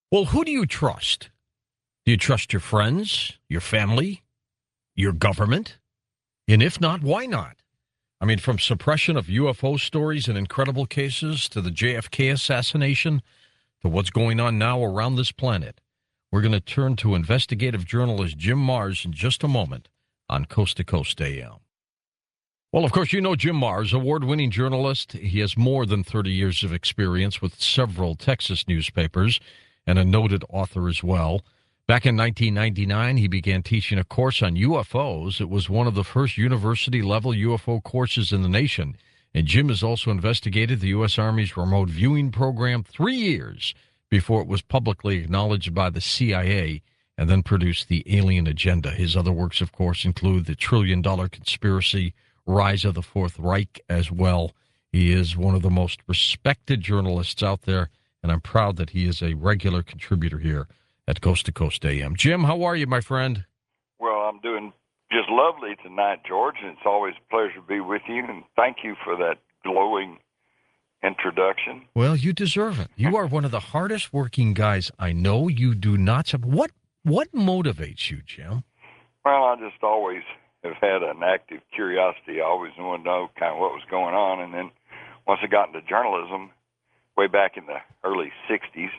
Well, who do you trust? Do you trust your friends, your family, your government? And if not, why not? I mean, from suppression of UFO stories and incredible cases to the JFK assassination to what's going on now around this planet, we're going to turn to investigative journalist Jim Marrs in just a moment on Coast to Coast AM. Well, of course, you know Jim Marrs, award-winning journalist. He has more than 30 years of experience with several Texas newspapers and a noted author as well. Back in 1999, he began teaching a course on UFOs. It was one of the first university-level UFO courses in the nation. And Jim has also investigated the U.S. Army's remote viewing program 3 years before it was publicly acknowledged by the CIA and then produced The Alien Agenda. His other works, of course, include The $1 Trillion Conspiracy, Rise of the Fourth Reich as well. He is one of the most respected journalists out there, and I'm proud that he is a regular contributor here at Coast to Coast AM. Jim, how are you, my friend? Well, I'm doing just lovely tonight, George, and it's always a pleasure to be with you, and thank you for that glowing introduction. Well, you deserve it. You are one of the hardest working guys I know. You do not. What motivates you, Jim? Well, I just always have had an active curiosity. I always wanted to know kind of what was going on, and then once I got into journalism, way back in the early 60s,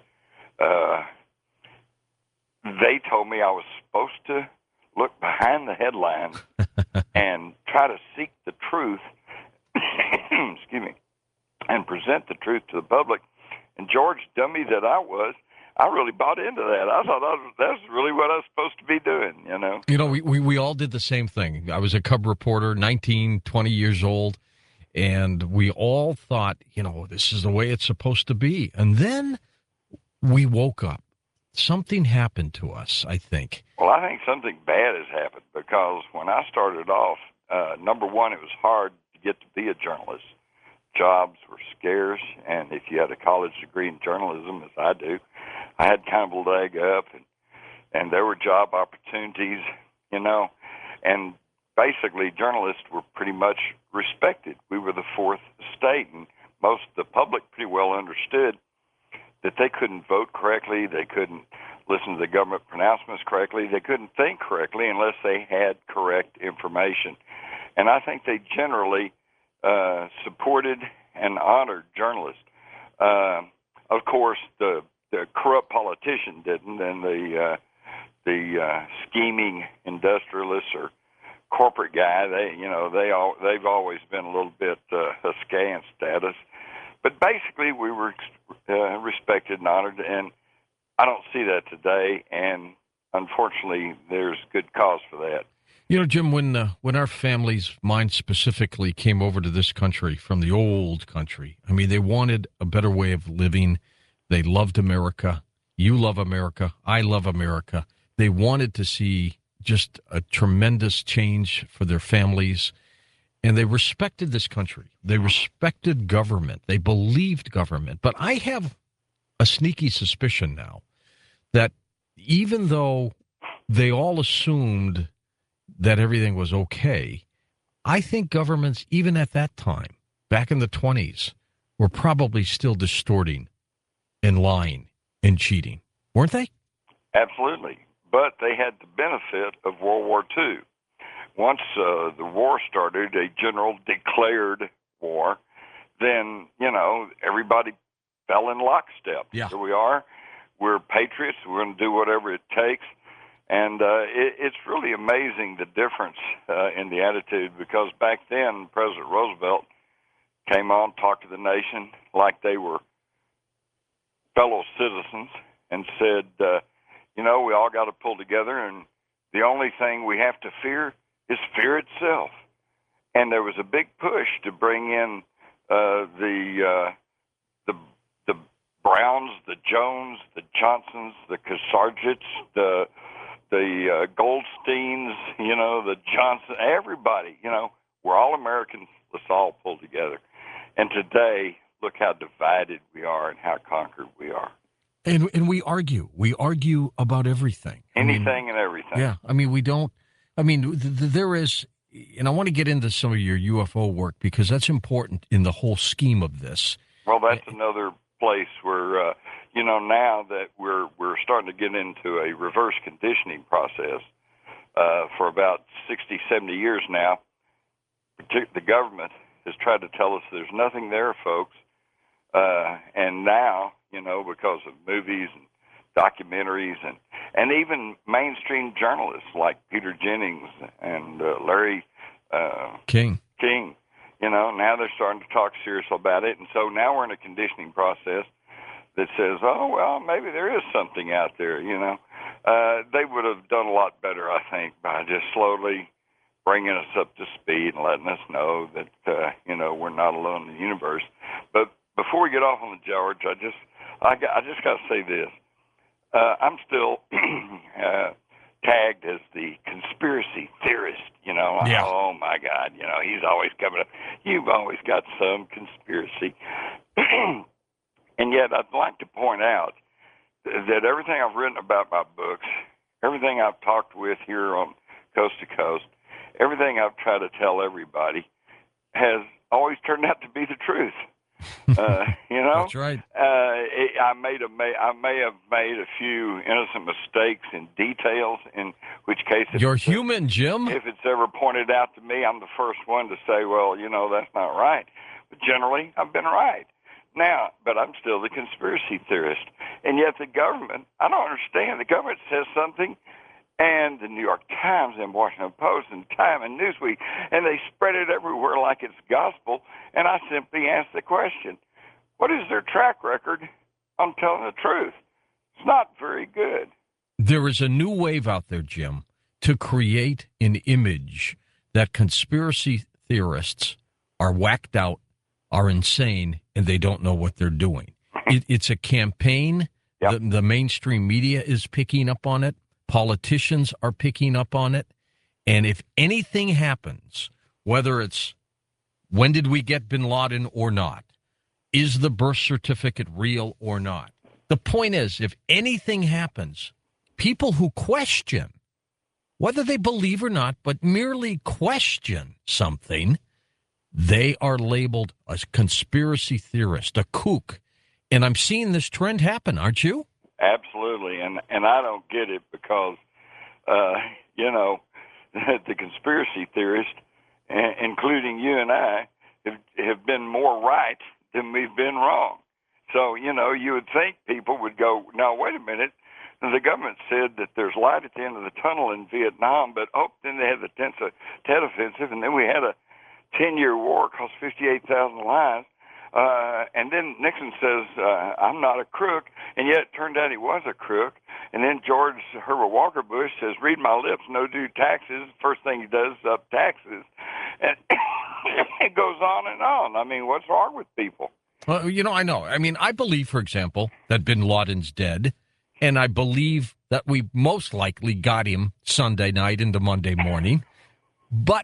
they told me I was supposed to look behind the headlines and try to seek the truth, excuse me, and present the truth to the public. And George, dummy that I was, I really bought into that. I thought that's really what I was supposed to be doing, you know. You know, we all did the same thing. I was a cub reporter, 19, 20 years old, and we all thought, you know, this is the way it's supposed to be. And then we woke up. Something happened to us, I think. Well, I think something bad has happened because when I started off, number one, it was hard to get to be a journalist. Jobs were scarce, and if you had a college degree in journalism, as I do, I had kind of a leg up, and there were job opportunities, you know, and basically journalists were pretty much respected. We were the fourth estate, and most of the public pretty well understood that they couldn't vote correctly, they couldn't listen to the government pronouncements correctly, they couldn't think correctly unless they had correct information. And I think they generally supported and honored journalists. Of course, the corrupt politician didn't, and the scheming industrialists or corporate guy, they've always been a little bit askance status. But basically, we were respected and honored, and I don't see that today, and unfortunately, there's good cause for that. You know, Jim, when our families, mine specifically, came over to this country from the old country, I mean, they wanted a better way of living. They loved America. You love America. I love America. They wanted to see just a tremendous change for their families. And they respected this country. They respected government. They believed government. But I have a sneaky suspicion now that even though they all assumed that everything was okay, I think governments, even at that time, back in the 20s, were probably still distorting and lying and cheating. Weren't they? Absolutely. But they had the benefit of World War II. Once the war started, a general declared war, then, you know, everybody fell in lockstep. Yeah. Here we are. We're patriots. We're going to do whatever it takes. And it's really amazing the difference in the attitude, because back then President Roosevelt came on, talked to the nation like they were fellow citizens and said, you know, we all got to pull together, and the only thing we have to fear is fear itself. And there was a big push to bring in the Browns, the Jones, the Johnsons, the Kasargits, the Goldsteins, you know, the Johnson, everybody, you know, we're all Americans. Let's all pull together. And today, look how divided we are and how conquered we are. And we argue. We argue about everything. Anything and everything. Yeah. I mean, we don't. I mean, there is, and I want to get into some of your UFO work because that's important in the whole scheme of this. Well, that's another place where, now that we're starting to get into a reverse conditioning process for about 60, 70 years now, the government has tried to tell us there's nothing there, folks. And now, because of movies and documentaries and even mainstream journalists like Peter Jennings and Larry King, now they're starting to talk seriously about it. And so now we're in a conditioning process that says, oh, well, maybe there is something out there, They would have done a lot better, I think, by just slowly bringing us up to speed and letting us know that, we're not alone in the universe. But before we get off on the George, I just got to say this. I'm still tagged as the conspiracy theorist, Yeah. Oh, my God, he's always coming up. You've always got some conspiracy. And yet I'd like to point out that everything I've written about my books, everything I've talked with here on Coast to Coast, everything I've tried to tell everybody has always turned out to be the truth. That's right. I may have made a few innocent mistakes in details, in which case you're human, Jim. If it's ever pointed out to me, I'm the first one to say, well, that's not right. But generally, I've been right. Now, but I'm still the conspiracy theorist. And yet the government, I don't understand. The government says something, and the New York Times and Washington Post and Time and Newsweek, and they spread it everywhere like it's gospel. And I simply ask the question, what is their track record on telling the truth? It's not very good. There is a new wave out there, Jim, to create an image that conspiracy theorists are whacked out, are insane, and they don't know what they're doing. It's a campaign. Yep. The mainstream media is picking up on it. Politicians are picking up on it. And if anything happens, whether it's when did we get bin Laden or not, is the birth certificate real or not? The point is, if anything happens, people who question, whether they believe or not, but merely question something, they are labeled a conspiracy theorist, a kook. And I'm seeing this trend happen, aren't you? Absolutely. And I don't get it because, the conspiracy theorists, including you and I, have been more right than we've been wrong. So, you would think people would go, now, wait a minute. The government said that there's light at the end of the tunnel in Vietnam, but, then they had the Tet Offensive, and then we had a 10-year war, cost 58,000 lives. And then Nixon says, I'm not a crook, and yet it turned out he was a crook. And then George Herbert Walker Bush says, read my lips, no due taxes. First thing he does is up taxes. And it goes on and on. I mean, what's wrong with people? Well, I know. I mean, I believe, for example, that bin Laden's dead, and I believe that we most likely got him Sunday night into Monday morning. But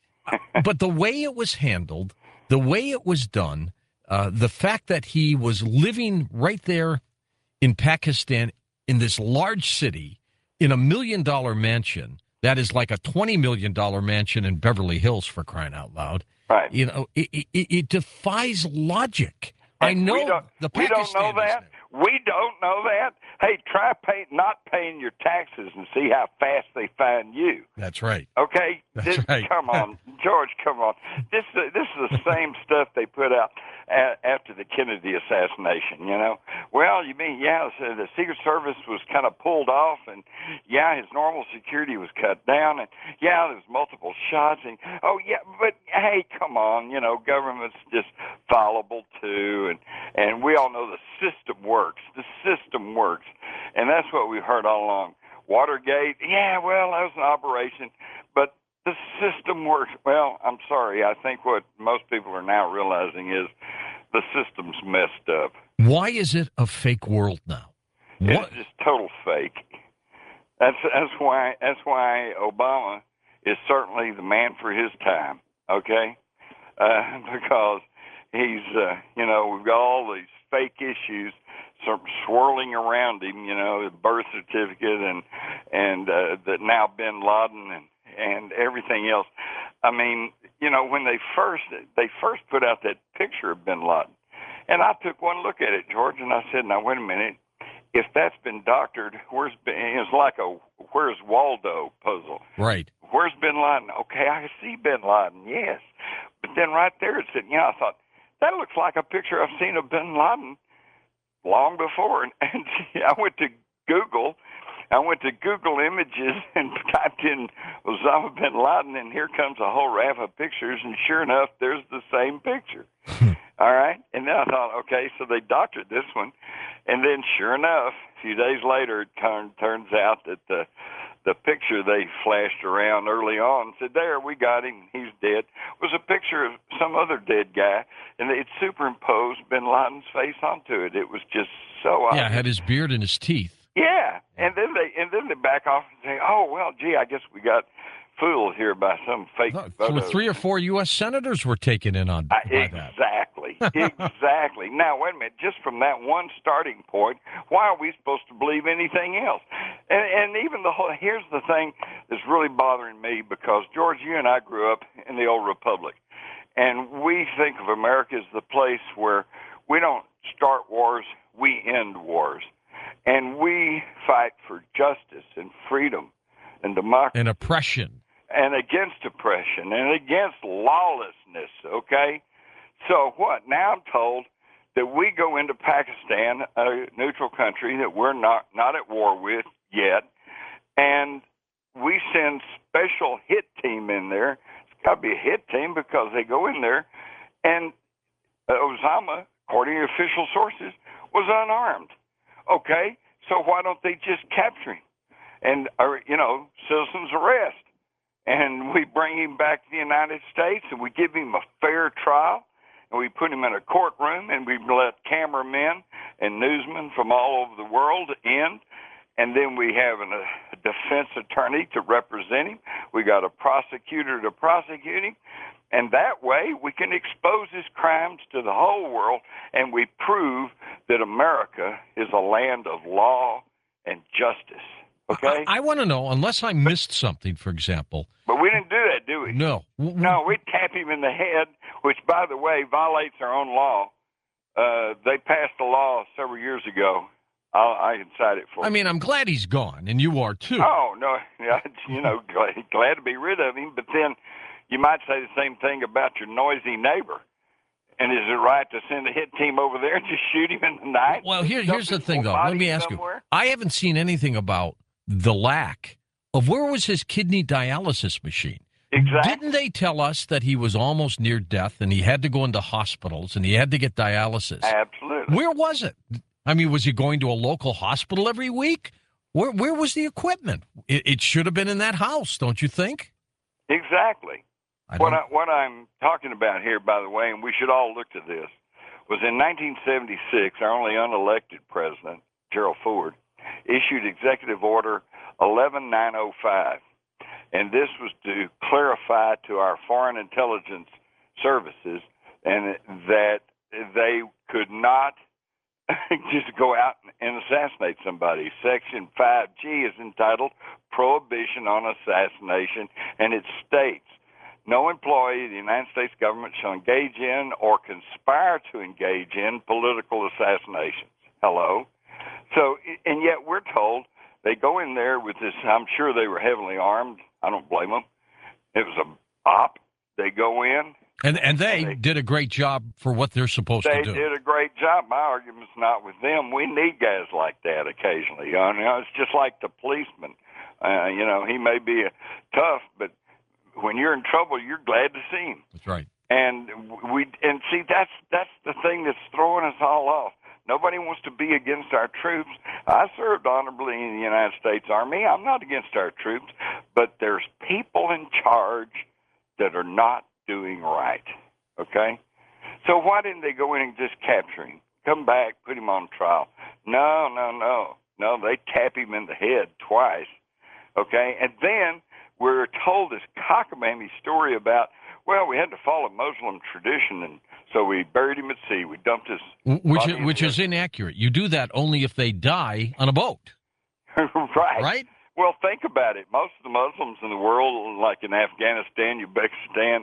the way it was handled, the way it was done, the fact that he was living right there in Pakistan in this large city in $1 million mansion that is like a $20 million mansion in Beverly Hills, for crying out loud. Right. It defies logic. I know the Pakistanis. We don't know that. We don't know that. Hey, try not paying your taxes and see how fast they find you. That's right. Okay? That's right. Come on, George, come on. This is the same stuff they put out after the Kennedy assassination, Well, you mean, so the Secret Service was kind of pulled off, and, his normal security was cut down, and, there was multiple shots, and, but, hey, come on, government's just fallible, too, and we all know the system works. The system works, and that's what we've heard all along. Watergate, that was an operation, but the system works. Well, I'm sorry. I think what most people are now realizing is the system's messed up. Why is it a fake world now? It's just total fake. That's why Obama is certainly the man for his time. Okay, because he's we've got all these fake issues swirling around him. The birth certificate and the now bin Laden and everything else. I mean, when they first put out that picture of bin Laden, and I took one look at it, George, and I said, now, wait a minute. if that's been doctored, it's like a Where's Waldo puzzle. Right. Where's Bin Laden? Okay, I see Bin Laden, yes. But then right there it said, I thought, that looks like a picture I've seen of Bin Laden long before. And I went to Google. I went to Google Images and typed in Osama bin Laden, and here comes a whole raft of pictures, and sure enough, there's the same picture. All right? And then I thought, okay, so they doctored this one. And then sure enough, a few days later, it turns out that the picture they flashed around early on said, there, we got him, he's dead, was a picture of some other dead guy, and they'd superimposed bin Laden's face onto it. It was just so obvious. Yeah, had his beard and his teeth. Yeah, and then they back off and say, "Oh well, gee, I guess we got fooled here by some fake." So 3 or 4 U.S. senators were taken in on by exactly, exactly. Now wait a minute, just from that one starting point, why are we supposed to believe anything else? And even here's the thing that's really bothering me, because George, you and I grew up in the old republic, and we think of America as the place where we don't start wars, we end wars. And we fight for justice and freedom and democracy. And oppression. And against oppression and against lawlessness, okay? So what? Now I'm told that we go into Pakistan, a neutral country that we're not at war with yet, and we send special hit team in there. It's got to be a hit team because they go in there, and Osama, according to official sources, was unarmed. Okay, so why don't they just capture him and, citizen's arrest? And we bring him back to the United States, and we give him a fair trial, and we put him in a courtroom, and we let cameramen and newsmen from all over the world in, and then we have a defense attorney to represent him. We got a prosecutor to prosecute him. And that way we can expose his crimes to the whole world, and we prove that America is a land of law and justice. Okay? I want to know, unless I missed something, for example. But we didn't do that, do we? No. No, we tap him in the head, which, by the way, violates our own law. They passed a law several years ago. I can cite it for you. I mean, I'm glad he's gone, and you are too. Oh, no. Glad to be rid of him, but then you might say the same thing about your noisy neighbor. And is it right to send a hit team over there and just shoot him in the night? Well, here's the thing, though. Let me ask you. I haven't seen anything about the lack of where was his kidney dialysis machine. Exactly. Didn't they tell us that he was almost near death and he had to go into hospitals and he had to get dialysis? Absolutely. Where was it? I mean, was he going to a local hospital every week? Where was the equipment? It should have been in that house, don't you think? Exactly. What I'm talking about here, by the way, and we should all look to this, was in 1976, our only unelected president, Gerald Ford, issued Executive Order 11905. And this was to clarify to our foreign intelligence services and that they could not just go out and assassinate somebody. Section 5G is entitled Prohibition on Assassination, and it states, no employee of the United States government shall engage in or conspire to engage in political assassinations. Hello? So, and yet we're told they go in there with this, I'm sure they were heavily armed. I don't blame them. It was a op. They go in. And they did a great job for what they're supposed to do. They did a great job. My argument's not with them. We need guys like that occasionally. It's just like the policeman. He may be tough, but when you're in trouble, you're glad to see him. That's right. And see, that's the thing that's throwing us all off. Nobody wants to be against our troops. I served honorably in the United States Army. I'm not against our troops, but there's people in charge that are not doing right. Okay? So why didn't they go in and just capture him? Come back, put him on trial. No. No, they tap him in the head twice. Okay? And then we're told this cockamamie story about, well, we had to follow Muslim tradition, and so we buried him at sea. We dumped his which is inaccurate. You do that only if they die on a boat. Right. Well, think about it. Most of the Muslims in the world, like in Afghanistan, Uzbekistan,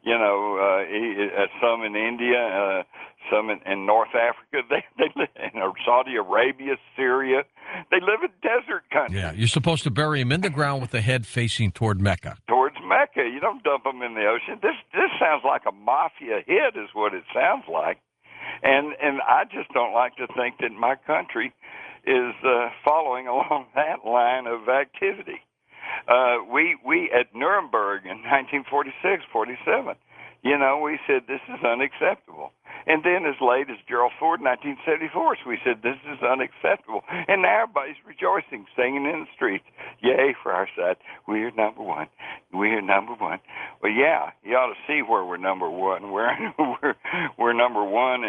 some in India, some in North Africa, they live in Saudi Arabia, Syria. They live in desert countries. Yeah, you're supposed to bury him in the ground with the head facing toward Mecca. Towards Mecca. You don't dump them in the ocean. This sounds like a mafia hit is what it sounds like. And I just don't like to think that my country is following along that line of activity. We at Nuremberg in 1946, 47, we said this is unacceptable. And then as late as Gerald Ford in 1974, we said this is unacceptable. And now everybody's rejoicing, singing in the streets, yay for our side. We're number one. We're number one. Well, yeah, you ought to see where we're number one. We're number one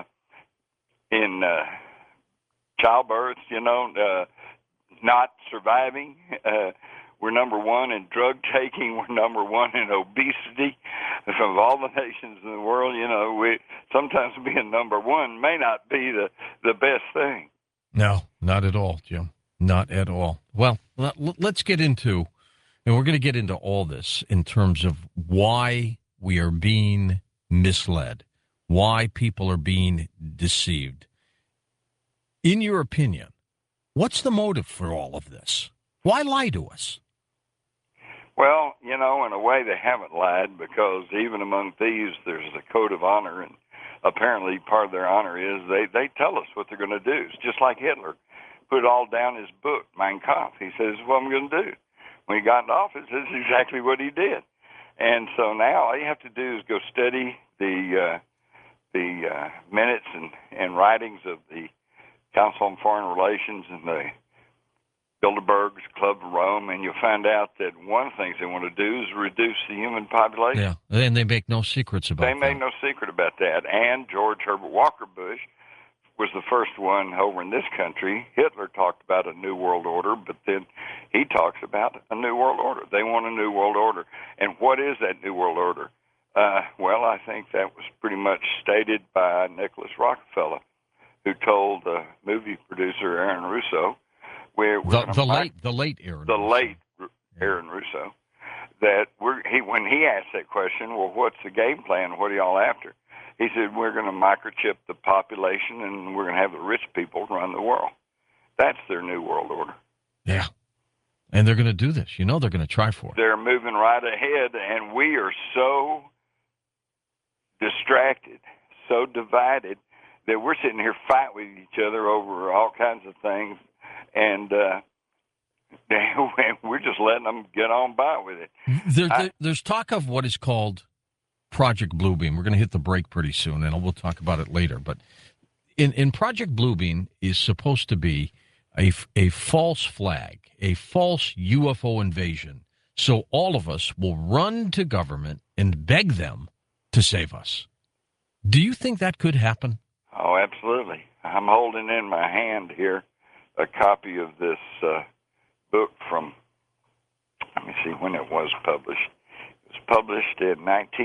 in childbirth, not surviving. We're number one in drug taking. We're number one in obesity. From all the nations in the world, sometimes being number one may not be the best thing. No, not at all, Jim. Not at all. Well, let's get into, and we're going to get into all this in terms of why we are being misled, why people are being deceived. In your opinion, what's the motive for all of this? Why lie to us? Well, in a way they haven't lied, because even among thieves there's a code of honor, and apparently part of their honor is they tell us what they're going to do. It's just like Hitler put it all down in his book, Mein Kampf. He says, what I'm going to do. When he got in office, this is exactly what he did. And so now all you have to do is go study the minutes and writings of the Council on Foreign Relations and the Bilderberg's Club of Rome, and you'll find out that one of the things they want to do is reduce the human population. Yeah, and they make no secrets about that. They make no secret about that. And George Herbert Walker Bush was the first one over in this country. Hitler talked about a new world order, but then he talks about a new world order. They want a new world order. And what is that new world order? Well, I think that was pretty much stated by Nicholas Rockefeller, who told the movie producer Aaron Russo, the late Aaron Russo, that when he asked that question, well, what's the game plan? What are y'all after? He said, we're going to microchip the population, and we're going to have the rich people run the world. That's their new world order. Yeah. And they're going to do this. They're going to try for it. They're moving right ahead, and we are so distracted, so divided, that we're sitting here fighting with each other over all kinds of things, and we're just letting them get on by with it. There's talk of what is called Project Bluebeam. We're going to hit the break pretty soon, and we'll talk about it later. But in Project Bluebeam is supposed to be a false flag, a false UFO invasion, so all of us will run to government and beg them to save us. Do you think that could happen? Oh, absolutely. I'm holding in my hand here a copy of this book from, let me see when it was published. It was published in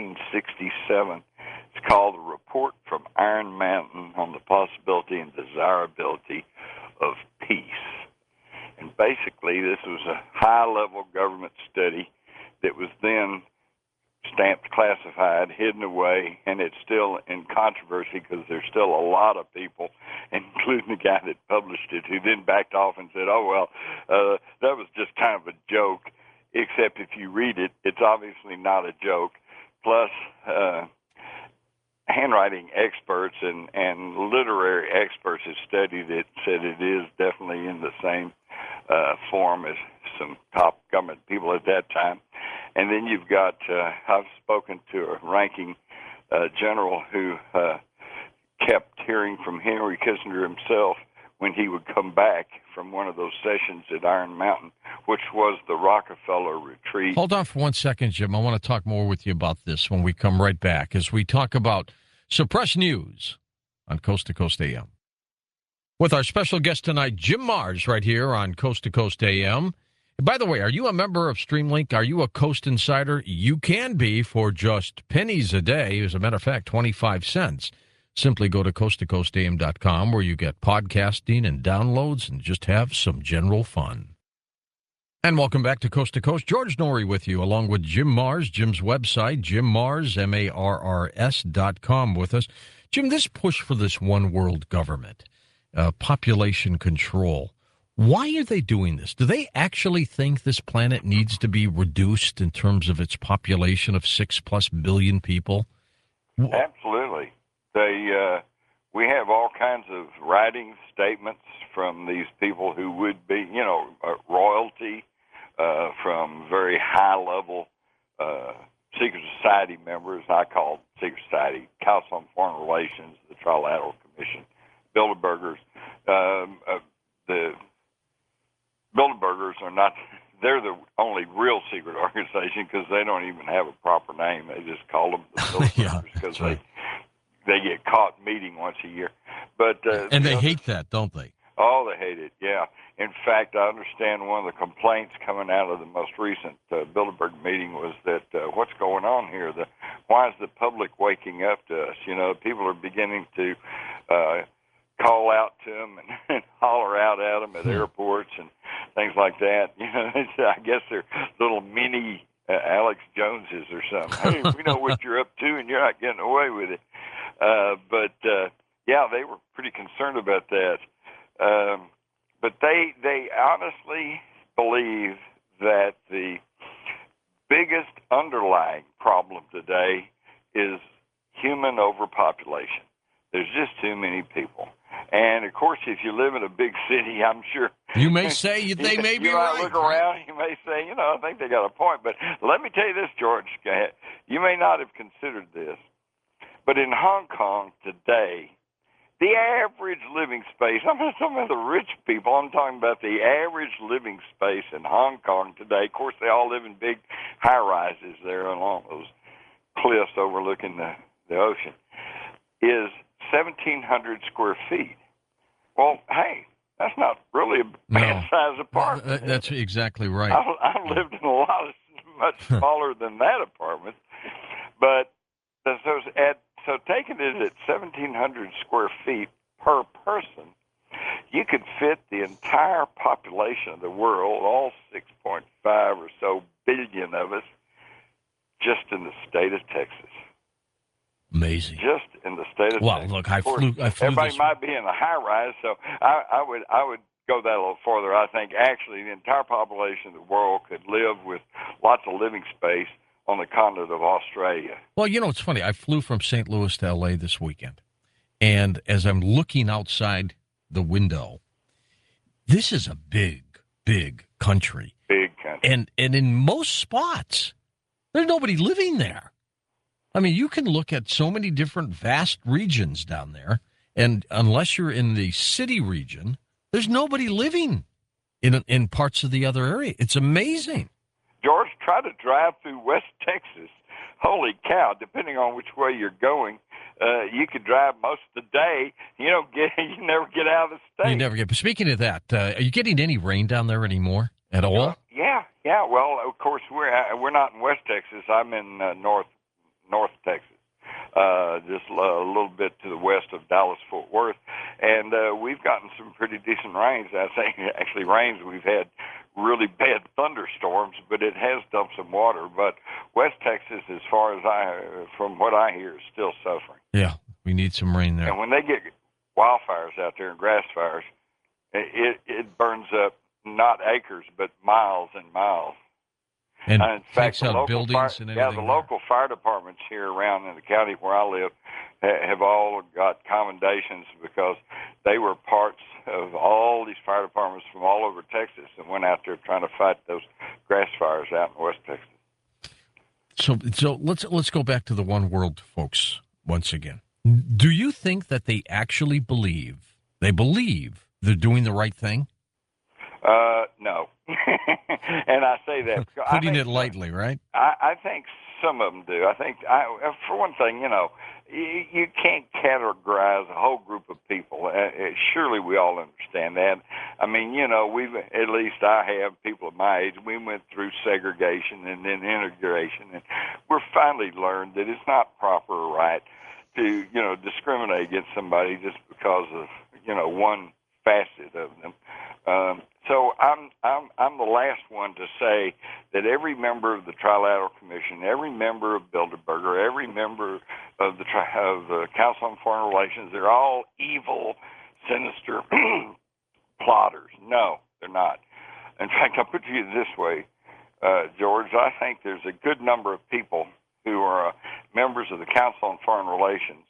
1967. It's called A Report from Iron Mountain on the Possibility and Desirability of Peace. And basically, this was a high-level government study that was then stamped classified, hidden away, and it's still in controversy because there's still a lot of people, including the guy that published it, who then backed off and said, that was just kind of a joke, except if you read it, it's obviously not a joke. Plus, handwriting experts and literary experts have studied it, said it is definitely in the same form as some top government people at that time. And then you've got, I've spoken to a ranking general who kept hearing from Henry Kissinger himself when he would come back from one of those sessions at Iron Mountain, which was the Rockefeller Retreat. Hold on for 1 second, Jim. I want to talk more with you about this when we come right back, as we talk about suppressed news on Coast to Coast AM. With our special guest tonight, Jim Marrs, right here on Coast to Coast AM. By the way, are you a member of Streamlink? Are you a Coast Insider? You can be for just pennies a day. As a matter of fact, 25 cents. Simply go to coasttocoastam.com, where you get podcasting and downloads and just have some general fun. And welcome back to Coast. George Norrie with you, along with Jim Marrs. Jim's website, Jim Marrs, MARRS.com with us. Jim, this push for this one world government, population control, why are they doing this? Do they actually think this planet needs to be reduced in terms of its population of 6+ billion people? Absolutely. We have all kinds of writing statements from these people who would be, royalty, from very high-level secret society members. I call secret society Council on Foreign Relations, the Trilateral Commission, Bilderbergers. The Bilderbergers are not. They're the only real secret organization because they don't even have a proper name. They just call them the Bilderbergers because they get caught meeting once a year. But and they hate that, don't they? Oh, they hate it, yeah. In fact, I understand one of the complaints coming out of the most recent Bilderberg meeting was that what's going on here? Why is the public waking up to us? People are beginning to call out to them and holler out at them at airports and things like that. I guess they're little mini Alex Joneses or something. Hey, we know what you're up to, and you're not getting away with it. But they were pretty concerned about that. But they honestly believe that the biggest underlying problem today is human overpopulation. There's just too many people. And, of course, if you live in a big city, I'm sure... You may say they may be right. You might look around, you may say, I think they got a point. But let me tell you this, George. You may not have considered this, but in Hong Kong today, the average living space, I'm not talking about the rich people, I'm talking about the average living space in Hong Kong today. Of course, they all live in big high-rises there along those cliffs overlooking the ocean, is 1,700 square feet. Well, hey, that's not really a bad-sized apartment. That's exactly right. I've lived in a lot of much smaller than that apartment. But so taking it at 1,700 square feet per person, you could fit the entire population of the world, all 6.5 or so billion of us, just in the state of Texas. Amazing. Just in the state of Texas. Well, look, I flew everybody might be in a high rise, so I would go that a little further. I think actually the entire population of the world could live with lots of living space on the continent of Australia. Well, it's funny. I flew from St. Louis to L.A. this weekend, and as I'm looking outside the window, this is a big, big country. Big country. And in most spots, there's nobody living there. I mean, you can look at so many different vast regions down there, and unless you're in the city region, there's nobody living in parts of the other area. It's amazing. George, try to drive through West Texas. Holy cow, depending on which way you're going, you could drive most of the day. You never get out of the state. You never get. But speaking of that, are you getting any rain down there anymore at all? Yeah. Well, of course, we're not in West Texas. I'm in North Texas, just a little bit to the west of Dallas-Fort Worth. And we've gotten some pretty decent rains. I think actually rains. We've had really bad thunderstorms, but it has dumped some water. But West Texas, as far as from what I hear, is still suffering. Yeah, we need some rain there. And when they get wildfires out there and grass fires, it burns up not acres, but miles and miles. And in fact, takes out buildings and everything. The local fire departments here around in the county where I live have all got commendations because they were parts of all these fire departments from all over Texas and went out there trying to fight those grass fires out in West Texas. So let's go back to the One World folks once again. Do you think that they actually believe they're doing the right thing? No. And I say that because putting it lightly, right? I think some of them do. I think, for one thing, you can't categorize a whole group of people. Surely we all understand that. I mean, at least I have people of my age. We went through segregation and then integration, and we're finally learned that it's not proper or right to, discriminate against somebody just because of, one facet of them. So I'm the last one one to say that every member of the Trilateral Commission, every member of Bilderberger, every member of the Council on Foreign Relations, they're all evil, sinister plotters. No, they're not. In fact, I'll put it to you this way, George. I think there's a good number of people who are members of the Council on Foreign Relations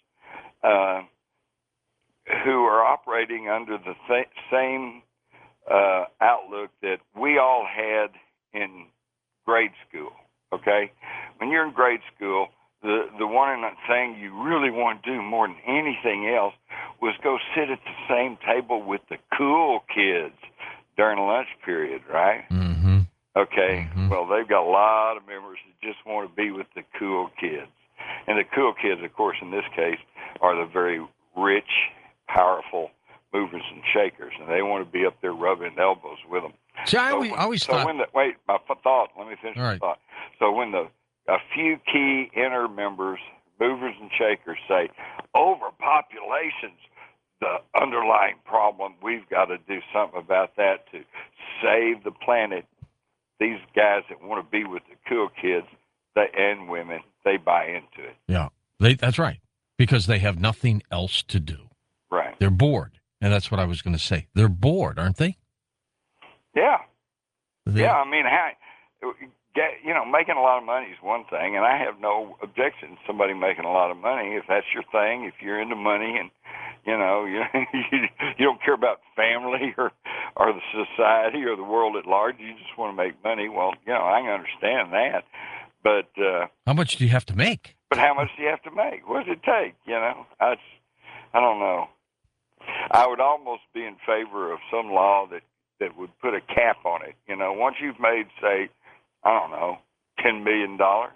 who are operating under the same outlook that we all had in grade school. Okay, when you're in grade school, the one thing you really want to do more than anything else was go sit at the same table with the cool kids during lunch period, right? Mm-hmm. Okay, Mm-hmm. well, they've got a lot of members that just want to be with the cool kids. And the cool kids, of course, in this case, are the very rich, powerful movers and shakers, and they want to be up there rubbing elbows with them. See, I always thought... Wait, my thought, let me finish my thought. So when a few key inner members, movers and shakers, say, overpopulation's the underlying problem, we've got to do something about that to save the planet, these guys that want to be with the cool kids and women, they buy into it. Yeah, that's right, because they have nothing else to do. Right. They're bored, and that's what I was going to say. They're bored, aren't they? Yeah. Yeah, I mean, making a lot of money is one thing, and I have no objection to somebody making a lot of money if that's your thing, if you're into money and, you don't care about family or the society or the world at large. You just want to make money. Well, I can understand that. But how much do you have to make? But how much do you have to make? What does it take? I don't know. I would almost be in favor of some law that would put a cap on it. Once you've made, say, I don't know, $10 million,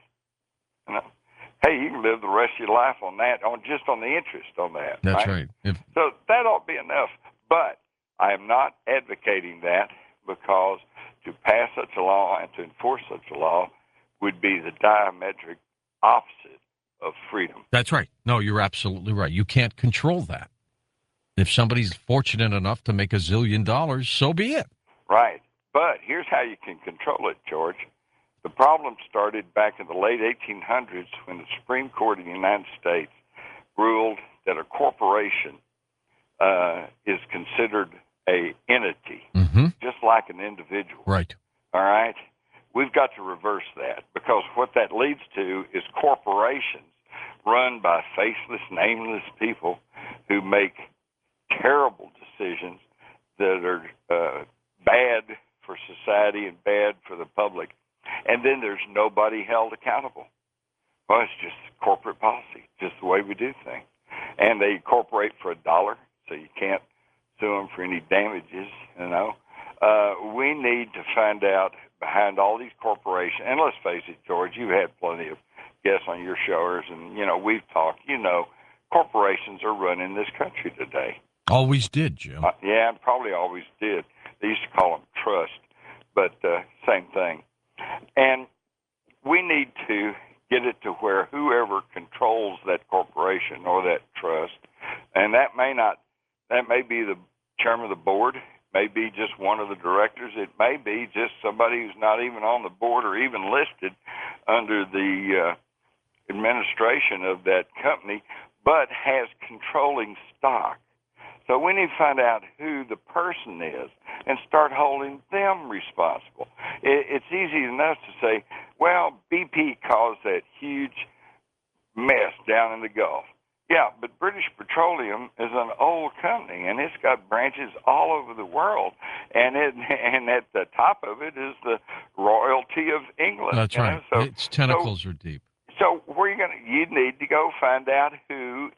hey, you can live the rest of your life on that, just on the interest on that. That's right. So that ought to be enough. But I am not advocating that, because to pass such a law and to enforce such a law would be the diametric opposite of freedom. That's right. No, you're absolutely right. You can't control that. If somebody's fortunate enough to make $1 zillion, so be it. Right. But here's how you can control it, George. The problem started back in the late 1800s when the Supreme Court of the United States ruled that a corporation is considered a entity, just like an individual. Right. All right? We've got to reverse that, because what that leads to is corporations run by faceless, nameless people who make terrible decisions that are bad for society and bad for the public. And then there's nobody held accountable. Well, it's just corporate policy, just the way we do things. And they incorporate for $1, so you can't sue them for any damages, We need to find out behind all these corporations, and let's face it, George, you've had plenty of guests on your shows, and, we've talked, corporations are running this country today. Always did, Jim. Yeah, and probably always did. They used to call them trust, but same thing. And we need to get it to where whoever controls that corporation or that trust, and that may be the chairman of the board, may be just one of the directors, it may be just somebody who's not even on the board or even listed under the administration of that company, but has controlling stock. So we need to find out who the person is and start holding them responsible. It's easy enough to say, well, BP caused that huge mess down in the Gulf. Yeah, but British Petroleum is an old company, and it's got branches all over the world, and at the top of it is the royalty of England. That's right. So, its tentacles are deep. So you need to go find out who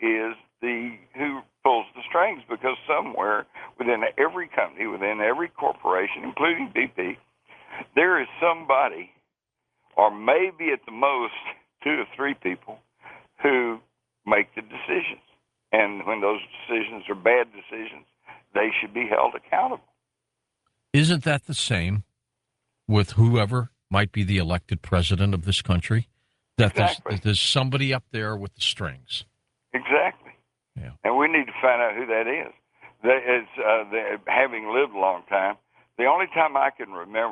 pulls the strings, because somewhere within every company, within every corporation, including BP, there is somebody, or maybe at the most 2 to 3 people, who make the decisions. And when those decisions are bad decisions, they should be held accountable. Isn't that the same with whoever might be the elected president of this country? That Exactly. there's somebody up there with the strings. Exactly. Yeah. And we need to find out who that is. Having lived a long time, the only time I can remember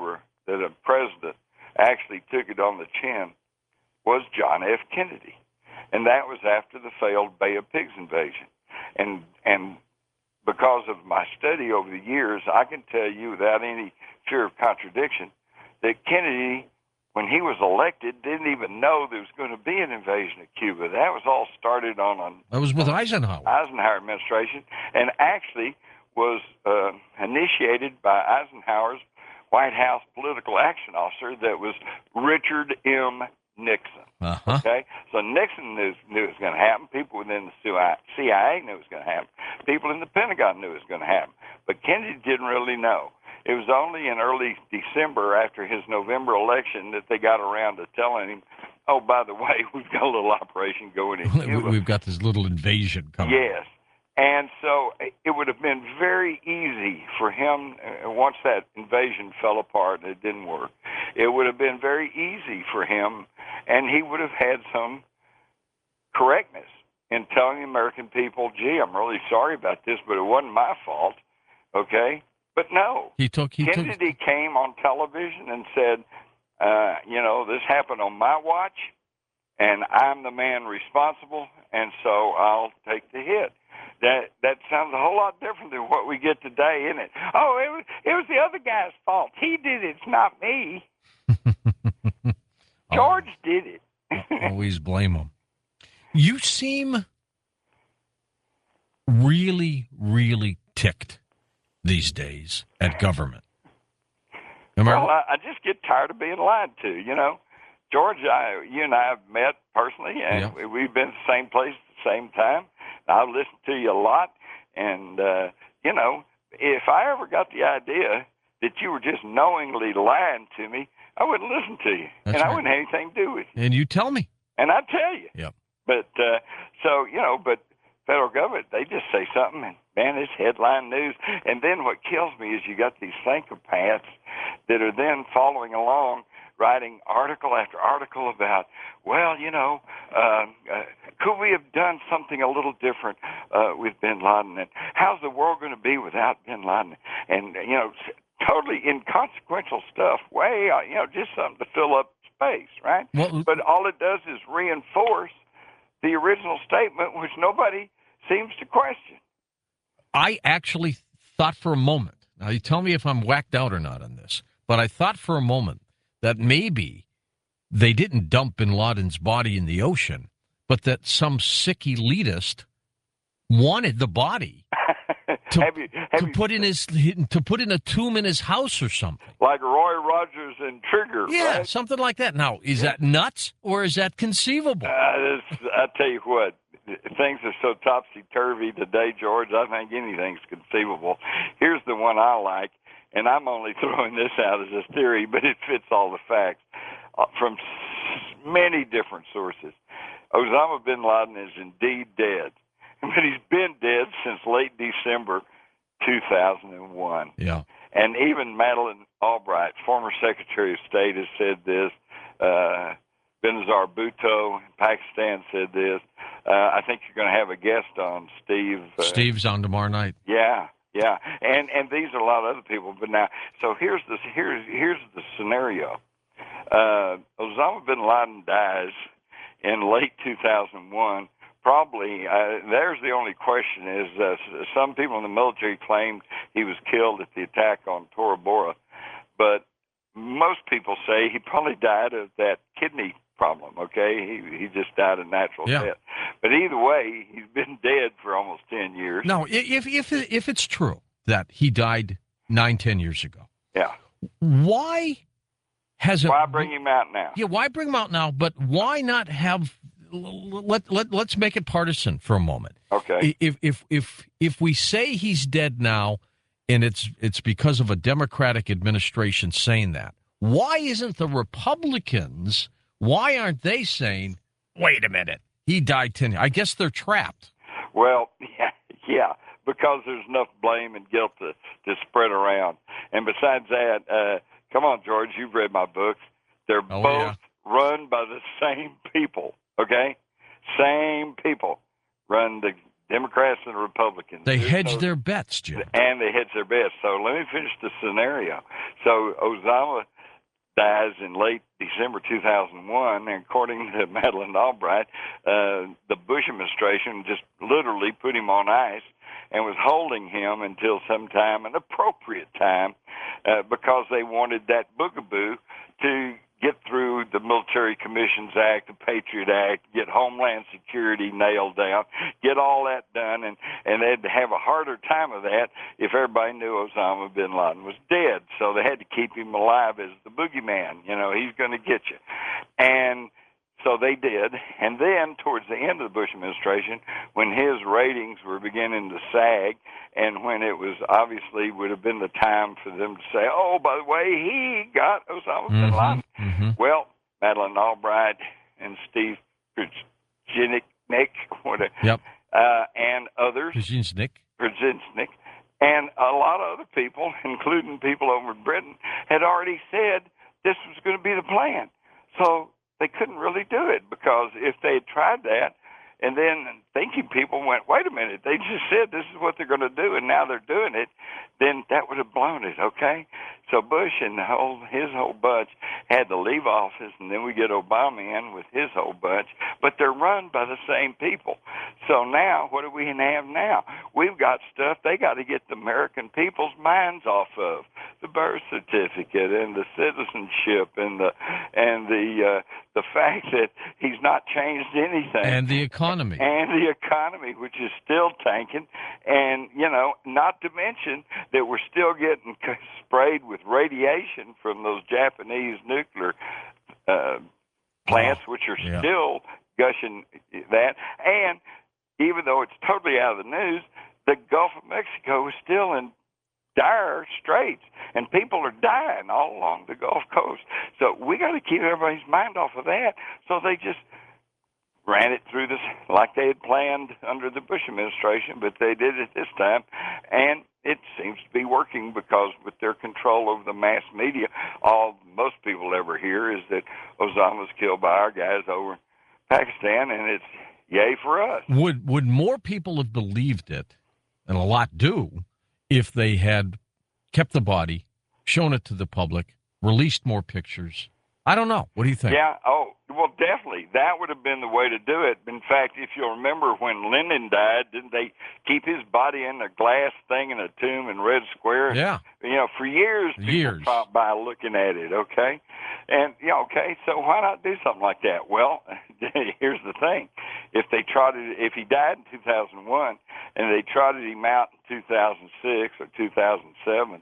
that a president actually took it on the chin was John F. Kennedy. And that was after the failed Bay of Pigs invasion. And because of my study over the years, I can tell you without any fear of contradiction that Kennedy, when he was elected, didn't even know there was going to be an invasion of Cuba. That was all started on That was with Eisenhower. Eisenhower administration, and actually was initiated by Eisenhower's White House political action officer that was Richard M. Nixon. Uh-huh. Okay, so Nixon knew it was going to happen. People within the CIA knew it was going to happen. People in the Pentagon knew it was going to happen. But Kennedy didn't really know. It was only in early December after his November election that they got around to telling him, oh, by the way, we've got a little operation going in Cuba. We've got this little invasion coming. Yes. And so it would have been very easy for him, once that invasion fell apart and it didn't work, it would have been very easy for him, and he would have had some correctness in telling the American people, gee, I'm really sorry about this, but it wasn't my fault, okay? But no. Kennedy came on television and said, this happened on my watch, and I'm the man responsible, and so I'll take the hit. That sounds a whole lot different than what we get today, isn't it? Oh, it was the other guy's fault. He did it. It's not me. George did it. Always blame him. You seem really, really ticked these days at government. Well, I just get tired of being lied to, George, you and I have met personally, and we've been at the same place at the same time. I've listened to you a lot, and, if I ever got the idea that you were just knowingly lying to me, I wouldn't listen to you, That's and right. I wouldn't have anything to do with you. And you tell me. And I tell you. Yep. But, but federal government, they just say something, and, man, it's headline news. And then what kills me is you got these psychopaths that are then following along, writing article after article about, could we have done something a little different with bin Laden? And how's the world going to be without bin Laden? And, totally inconsequential stuff, just something to fill up space, right? Well, but all it does is reinforce the original statement, which nobody seems to question. I actually thought for a moment, now you tell me if I'm whacked out or not on this, but I thought for a moment that maybe they didn't dump bin Laden's body in the ocean, but that some sick elitist wanted the body to put in a tomb in his house or something. Like Roy Rogers and Trigger. Yeah, right? something like that. Now, is that nuts or is that conceivable? I tell you what, things are so topsy-turvy today, George, I think anything's conceivable. Here's the one I like, and I'm only throwing this out as a theory, but it fits all the facts from many different sources. Osama bin Laden is indeed dead, but he's been dead since late December 2001. Yeah. And even Madeleine Albright, former Secretary of State, has said this. Benazir Bhutto in Pakistan said this. I think you're going to have a guest on, Steve. Steve's on tomorrow night. Yeah. And these are a lot of other people. But now, so here's the scenario. Osama bin Laden dies in late 2001. Probably, there's the only question is some people in the military claimed he was killed at the attack on Tora Bora, but most people say he probably died of that kidney problem, okay? He just died a natural death. But either way, he's been dead for almost 10 years. Now, if it's true that he died 9-10 years ago, why bring him out now? Yeah, why bring him out now? But why not have? Let's make it partisan for a moment. Okay. If we say he's dead now, and it's because of a Democratic administration saying that, why isn't the Republicans? Why aren't they saying, wait a minute, he died 10 years? I guess they're trapped. Well, yeah, because there's enough blame and guilt to spread around. And besides that, come on, George, you've read my books. They're both run by the same people, okay? Same people run the Democrats and the Republicans. They hedge their bets, Jim. And they hedge their bets. So let me finish the scenario. So Osama dies in late December 2001, and according to Madeleine Albright, the Bush administration just literally put him on ice and was holding him until sometime, an appropriate time, because they wanted that boogaboo to get through the Military Commissions Act, the Patriot Act, get Homeland Security nailed down, get all that done, and they'd have a harder time of that if everybody knew Osama bin Laden was dead. So they had to keep him alive as the boogeyman. You know, he's going to get you. And so they did. And then towards the end of the Bush administration, when his ratings were beginning to sag, and when it was obviously would have been the time for them to say, oh, by the way, he got Osama bin Laden. Mm-hmm. Well, Madeleine Albright and Steve Brzezinski, Yep. and others, Brzezinski, and a lot of other people, including people over in Britain, had already said this was going to be the plan. So they couldn't really do it, because if they had tried that, and then thinking people went, wait a minute, they just said this is what they're going to do, and now they're doing it, then that would have blown it, okay? So Bush and his whole bunch had to leave office, and then we get Obama in with his whole bunch, but they're run by the same people. So now, what do we have now? We've got stuff they got to get the American people's minds off of: the birth certificate and the citizenship and the fact that he's not changed anything, and the economy, which is still tanking, and not to mention that we're still getting sprayed with radiation from those Japanese nuclear plants, which are still gushing that. And even though it's totally out of the news, the Gulf of Mexico is still in dire straits, and people are dying all along the Gulf Coast. So we got to keep everybody's mind off of that. So they just ran it through this like they had planned under the Bush administration, but they did it this time, and it seems to be working, because with their control over the mass media, all most people ever hear is that Osama was killed by our guys over in Pakistan, and it's yay for us. Would more people have believed it, and a lot do, if they had kept the body, shown it to the public, released more pictures? I don't know. What do you think? Yeah. Oh, well, definitely. That would have been the way to do it. In fact, if you'll remember when Lyndon died, didn't they keep his body in a glass thing in a tomb in Red Square? Yeah. For years, people dropped by looking at it, okay? And, okay, so why not do something like that? Well, here's the thing. If he died in 2001 and they trotted him out in 2006 or 2007,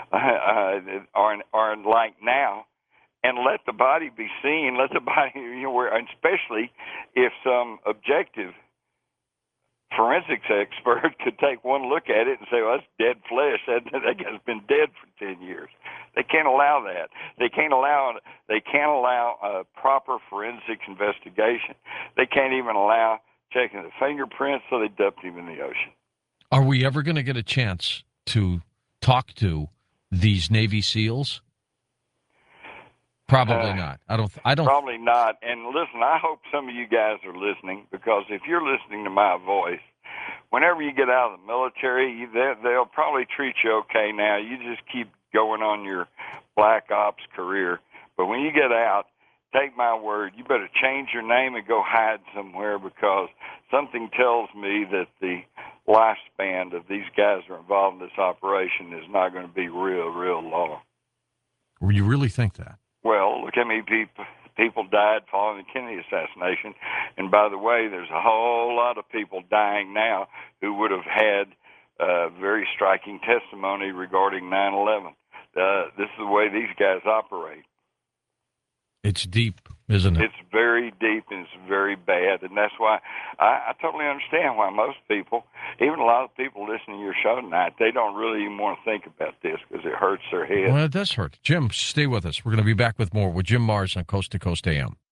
or like now, and let the body be seen, let the body, and especially if some objective forensics expert could take one look at it and say, well, that's dead flesh. That guy's been dead for 10 years. They can't allow that. They can't allow a proper forensics investigation. They can't even allow checking the fingerprints, so they dumped him in the ocean. Are we ever going to get a chance to talk to these Navy SEALs? Probably not. I don't. Probably not. And listen, I hope some of you guys are listening, because if you're listening to my voice, whenever you get out of the military, they'll probably treat you okay now. You just keep going on your black ops career. But when you get out, take my word, you better change your name and go hide somewhere, because something tells me that the lifespan of these guys who are involved in this operation is not going to be real long. You really think that? Well, look how many people died following the Kennedy assassination. And by the way, there's a whole lot of people dying now who would have had very striking testimony regarding 9/11. This is the way these guys operate. It's deep, isn't it? It's very deep, and it's very bad. And that's why I totally understand why most people, even a lot of people listening to your show tonight, they don't really even want to think about this, because it hurts their head. Well, it does hurt. Jim, stay with us. We're going to be back with more with Jim Marrs on Coast to Coast AM.